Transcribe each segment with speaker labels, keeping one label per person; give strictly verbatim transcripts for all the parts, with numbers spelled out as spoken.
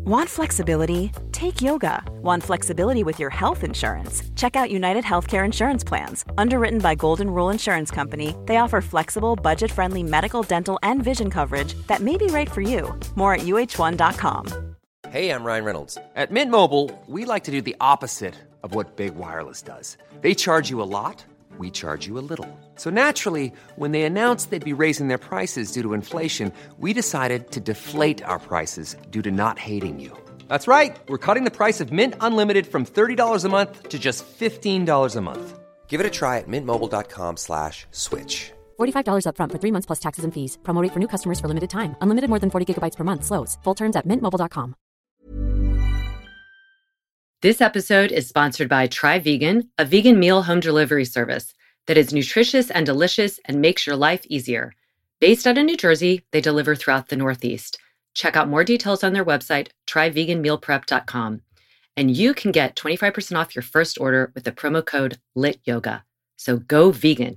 Speaker 1: Want flexibility? Take yoga. Want flexibility with your health insurance? Check out United Healthcare Insurance Plans. Underwritten by Golden Rule Insurance Company, they offer flexible, budget-friendly medical, dental, and vision coverage that may be right for you. More at U H one dot com.
Speaker 2: Hey, I'm Ryan Reynolds. At Mint Mobile, we like to do the opposite of what Big Wireless does. They charge you a lot, we charge you a little. So naturally, when they announced they'd be raising their prices due to inflation, we decided to deflate our prices due to not hating you. That's right. We're cutting the price of Mint Unlimited from thirty dollars a month to just fifteen dollars a month. Give it a try at mintmobile.com slash switch.
Speaker 3: forty-five dollars up front for three months plus taxes and fees. Promo rate for new customers for limited time. Unlimited more than forty gigabytes per month. Slows full terms at mint mobile dot com.
Speaker 4: This episode is sponsored by Try Vegan, a vegan meal home delivery service that is nutritious and delicious and makes your life easier. Based out of New Jersey, they deliver throughout the Northeast. Check out more details on their website, try vegan meal prep dot com. And you can get twenty-five percent off your first order with the promo code LITYOGA. So go vegan.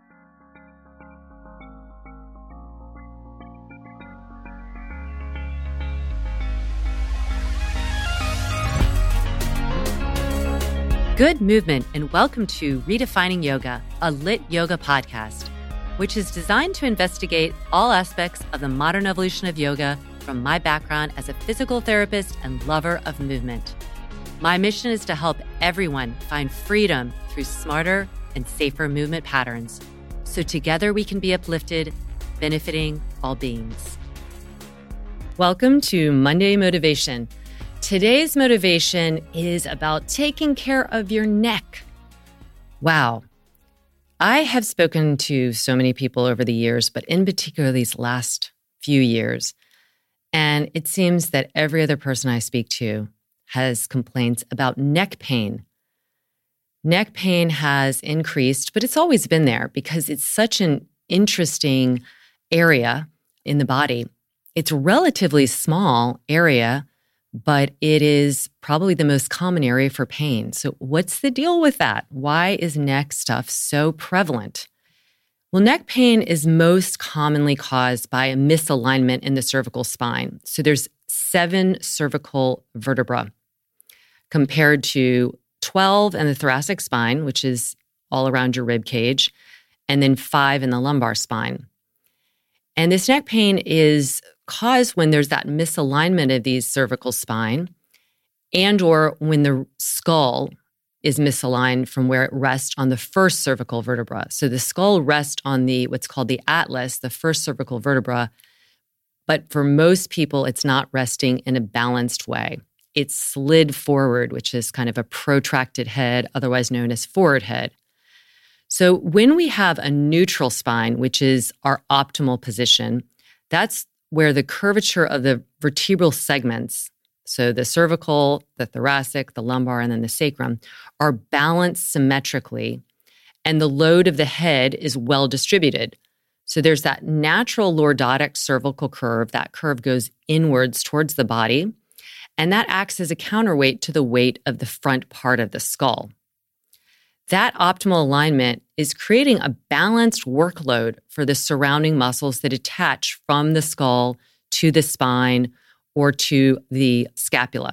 Speaker 4: Good movement, and welcome to Redefining Yoga, a lit yoga podcast, which is designed to investigate all aspects of the modern evolution of yoga from my background as a physical therapist and lover of movement. My mission is to help everyone find freedom through smarter and safer movement patterns, so together we can be uplifted, benefiting all beings. Welcome to Monday Motivation. Today's motivation is about taking care of your neck. Wow. I have spoken to so many people over the years, but in particular these last few years, and it seems that every other person I speak to has complaints about neck pain. Neck pain has increased, but it's always been there because it's such an interesting area in the body. It's a relatively small area, but it is probably the most common area for pain. So what's the deal with that? Why is neck stuff so prevalent? Well, neck pain is most commonly caused by a misalignment in the cervical spine. So there's seven cervical vertebrae compared to twelve in the thoracic spine, which is all around your rib cage, and then five in the lumbar spine. And this neck pain is caused when there's that misalignment of these cervical spine and or when the skull is misaligned from where it rests on the first cervical vertebra. So the skull rests on the what's called the atlas, the first cervical vertebra, but for most people, it's not resting in a balanced way. It's slid forward, which is kind of a protracted head, otherwise known as forward head. So when we have a neutral spine, which is our optimal position, that's where the curvature of the vertebral segments, so the cervical, the thoracic, the lumbar, and then the sacrum, are balanced symmetrically, and the load of the head is well distributed. So there's that natural lordotic cervical curve. That curve goes inwards towards the body, and that acts as a counterweight to the weight of the front part of the skull. That optimal alignment is creating a balanced workload for the surrounding muscles that attach from the skull to the spine or to the scapula.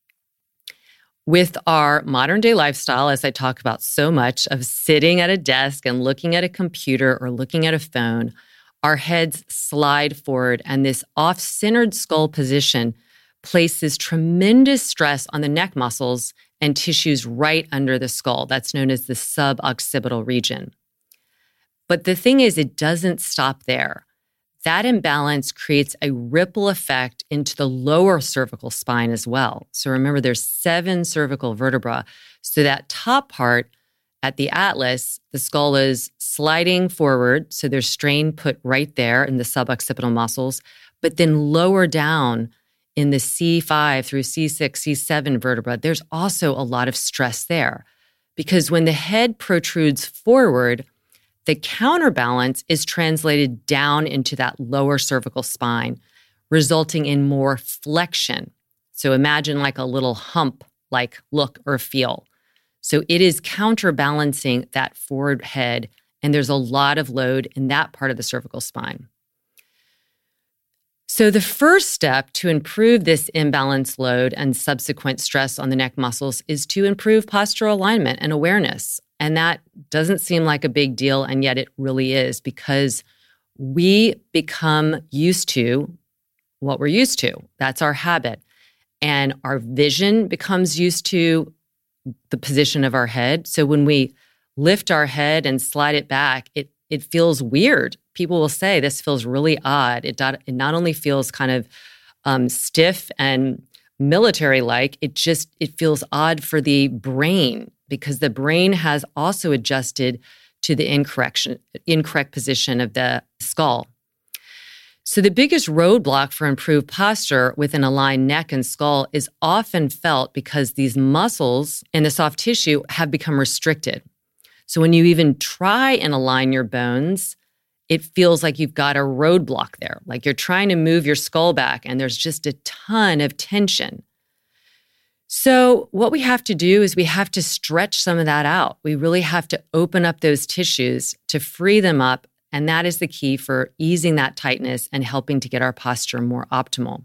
Speaker 4: With our modern day lifestyle, as I talk about so much, of sitting at a desk and looking at a computer or looking at a phone, our heads slide forward, and this off-centered skull position places tremendous stress on the neck muscles and tissues right under the skull. That's known as the suboccipital region. But the thing is, it doesn't stop there. That imbalance creates a ripple effect into the lower cervical spine as well. So remember, there's seven cervical vertebrae. So that top part at the atlas, the skull is sliding forward. So there's strain put right there in the suboccipital muscles. But then lower down in the C five through C six, C seven vertebra, there's also a lot of stress there. Because when the head protrudes forward, the counterbalance is translated down into that lower cervical spine, resulting in more flexion. So imagine like a little hump-like look or feel. So it is counterbalancing that forward head, and there's a lot of load in that part of the cervical spine. So the first step to improve this imbalanced load and subsequent stress on the neck muscles is to improve postural alignment and awareness. And that doesn't seem like a big deal, and yet it really is, because we become used to what we're used to. That's our habit. And our vision becomes used to the position of our head. So when we lift our head and slide it back, it it feels weird. People will say, this feels really odd. It not, it not only feels kind of um, stiff and military-like, it just, it feels odd for the brain, because the brain has also adjusted to the incorrect, incorrect position of the skull. So the biggest roadblock for improved posture with an aligned neck and skull is often felt because these muscles in the soft tissue have become restricted. So when you even try and align your bones, it feels like you've got a roadblock there, like you're trying to move your skull back and there's just a ton of tension. So what we have to do is we have to stretch some of that out. We really have to open up those tissues to free them up. And that is the key for easing that tightness and helping to get our posture more optimal.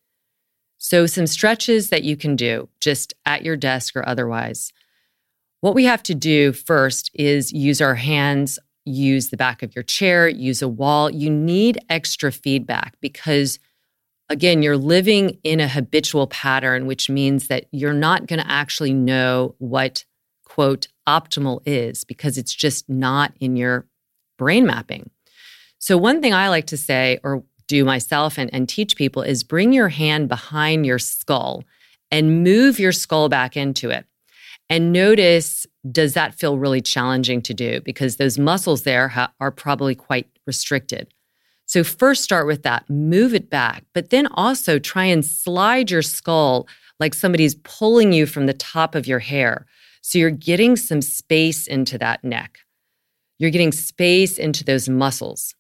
Speaker 4: So some stretches that you can do just at your desk or otherwise. What we have to do first is use our hands, use the back of your chair, use a wall. You need extra feedback because, again, you're living in a habitual pattern, which means that you're not going to actually know what, quote, optimal is, because it's just not in your brain mapping. So one thing I like to say or do myself and, and teach people is bring your hand behind your skull and move your skull back into it. And notice, does that feel really challenging to do? Because those muscles there ha- are probably quite restricted. So first start with that, move it back, but then also try and slide your skull like somebody's pulling you from the top of your hair. So you're getting some space into that neck. You're getting space into those muscles.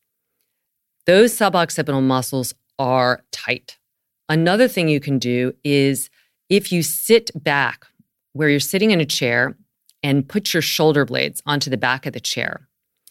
Speaker 4: Those suboccipital muscles are tight. Another thing you can do is if you sit back where you're sitting in a chair and put your shoulder blades onto the back of the chair.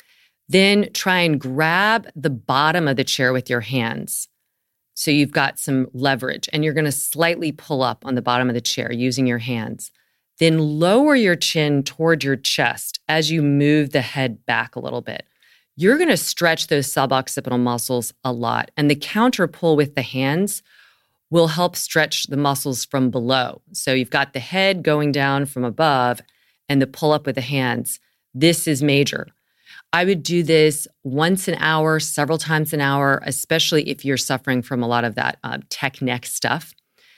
Speaker 4: Then try and grab the bottom of the chair with your hands. So you've got some leverage and you're going to slightly pull up on the bottom of the chair using your hands. Then lower your chin toward your chest as you move the head back a little bit. You're going to stretch those suboccipital muscles a lot. And the counter pull with the hands will help stretch the muscles from below. So you've got the head going down from above and the pull up with the hands. This is major. I would do this once an hour, several times an hour, especially if you're suffering from a lot of that uh, tech neck stuff.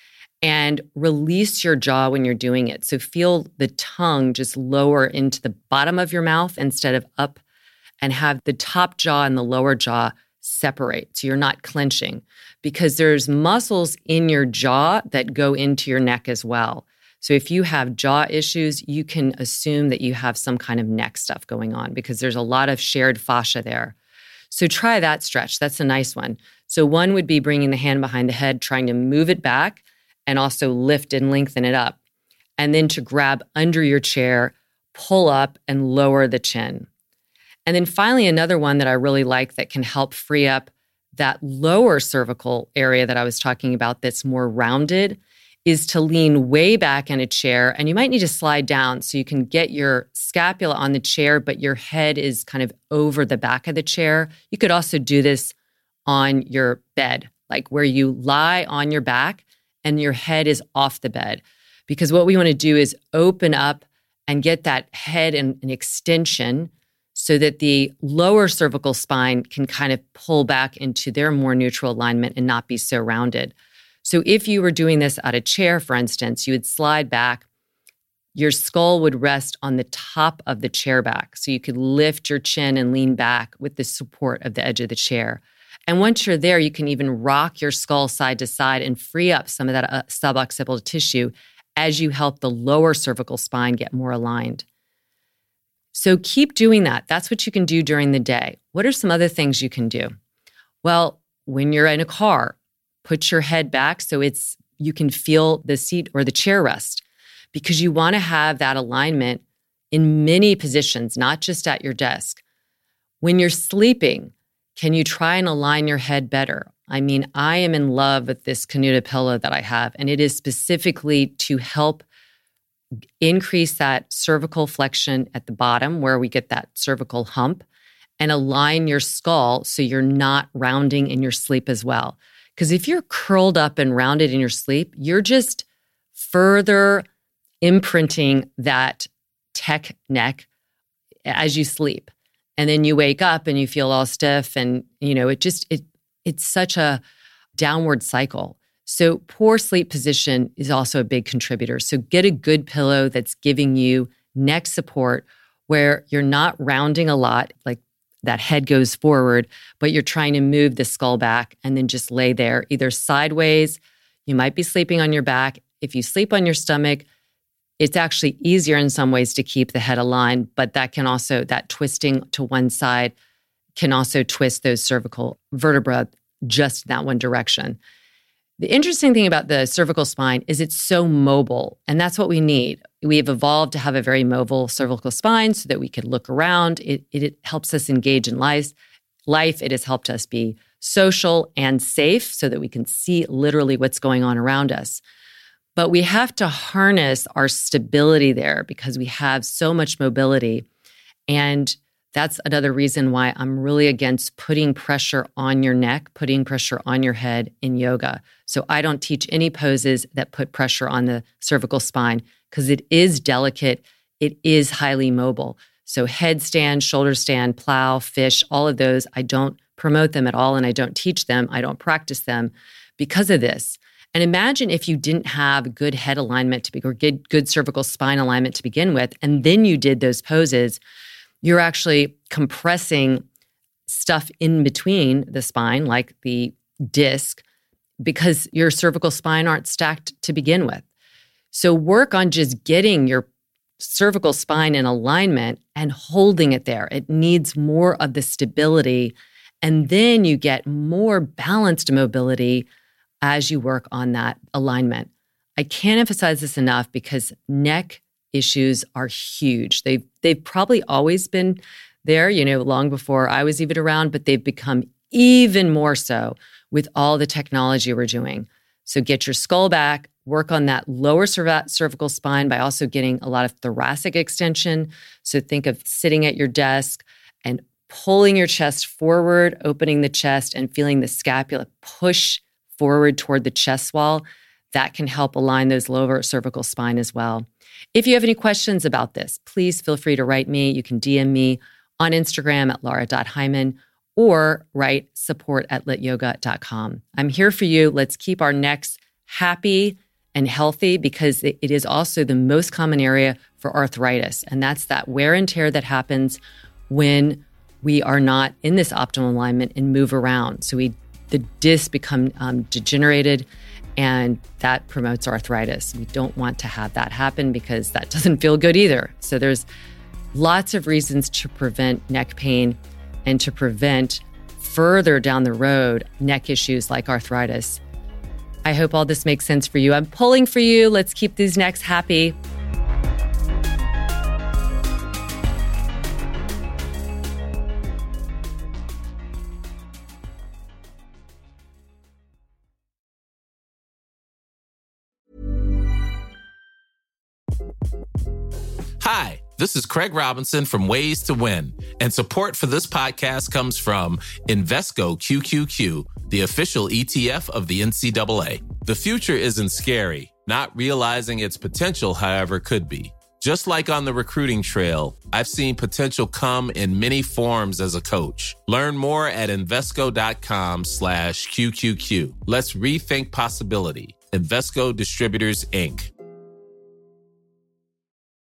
Speaker 4: And release your jaw when you're doing it. So feel the tongue just lower into the bottom of your mouth instead of up, and have the top jaw and the lower jaw separate. So you're not clenching, because there's muscles in your jaw that go into your neck as well. So if you have jaw issues, you can assume that you have some kind of neck stuff going on because there's a lot of shared fascia there. So try that stretch. That's a nice one. So one would be bringing the hand behind the head, trying to move it back and also lift and lengthen it up. And then to grab under your chair, pull up and lower the chin. And then finally, another one that I really like that can help free up that lower cervical area that I was talking about that's more rounded is to lean way back in a chair. And you might need to slide down so you can get your scapula on the chair, but your head is kind of over the back of the chair. You could also do this on your bed, like where you lie on your back and your head is off the bed. Because what we want to do is open up and get that head in an extension so that the lower cervical spine can kind of pull back into their more neutral alignment and not be so rounded. So if you were doing this at a chair, for instance, you would slide back, your skull would rest on the top of the chair back. So you could lift your chin and lean back with the support of the edge of the chair. And once you're there, you can even rock your skull side to side and free up some of that uh, suboccipital tissue as you help the lower cervical spine get more aligned. So keep doing that. That's what you can do during the day. What are some other things you can do? Well, when you're in a car, put your head back so it's you can feel the seat or the chair rest, because you want to have that alignment in many positions, not just at your desk. When you're sleeping, can you try and align your head better? I mean, I am in love with this Canuta pillow that I have, and it is specifically to help increase that cervical flexion at the bottom where we get that cervical hump and align your skull so you're not rounding in your sleep as well. Because if you're curled up and rounded in your sleep, you're just further imprinting that tech neck as you sleep. And then you wake up and you feel all stiff and, you know, it just, it it's such a downward cycle. So poor sleep position is also a big contributor. So get a good pillow that's giving you neck support where you're not rounding a lot, like that head goes forward, but you're trying to move the skull back and then just lay there either sideways. You might be sleeping on your back. If you sleep on your stomach, it's actually easier in some ways to keep the head aligned, but that can also, that twisting to one side can also twist those cervical vertebrae just in that one direction. The interesting thing about the cervical spine is it's so mobile, and that's what we need. We have evolved to have a very mobile cervical spine so that we can look around. It, it, it helps us engage in life. Life. It has helped us be social and safe so that we can see literally what's going on around us. But we have to harness our stability there because we have so much mobility. And that's another reason why I'm really against putting pressure on your neck, putting pressure on your head in yoga. So I don't teach any poses that put pressure on the cervical spine because it is delicate. It is highly mobile. So headstand, shoulder stand, plow, fish, all of those, I don't promote them at all and I don't teach them. I don't practice them because of this. And imagine if you didn't have good head alignment to be, or good, good cervical spine alignment to begin with, and then you did those poses, you're actually compressing stuff in between the spine, like the disc, because your cervical spine aren't stacked to begin with. So work on just getting your cervical spine in alignment and holding it there. It needs more of the stability, and then you get more balanced mobility as you work on that alignment. I can't emphasize this enough because neck issues are huge. They've, they've probably always been there, you know, long before I was even around, but they've become even more so with all the technology we're doing. So get your skull back, work on that lower cervical spine by also getting a lot of thoracic extension. So think of sitting at your desk and pulling your chest forward, opening the chest and feeling the scapula push forward toward the chest wall. That can help align those lower cervical spine as well. If you have any questions about this, please feel free to write me. You can D M me on Instagram at laura dot hyman or write support at lit yoga dot com. I'm here for you. Let's keep our necks happy and healthy because it is also the most common area for arthritis. And that's that wear and tear that happens when we are not in this optimal alignment and move around. So we the discs become um, degenerated, and that promotes arthritis. We don't want to have that happen because that doesn't feel good either. So there's lots of reasons to prevent neck pain and to prevent further down the road neck issues like arthritis. I hope all this makes sense for you. I'm pulling for you. Let's keep these necks happy.
Speaker 5: Hi, this is Craig Robinson from Ways to Win, and support for this podcast comes from Invesco Q Q Q, the official E T F of the N C double A. The future isn't scary. Not realizing its potential, however, could be. Just like on the recruiting trail, I've seen potential come in many forms as a coach. Learn more at Invesco.com slash QQQ. Let's rethink possibility. Invesco Distributors, Incorporated.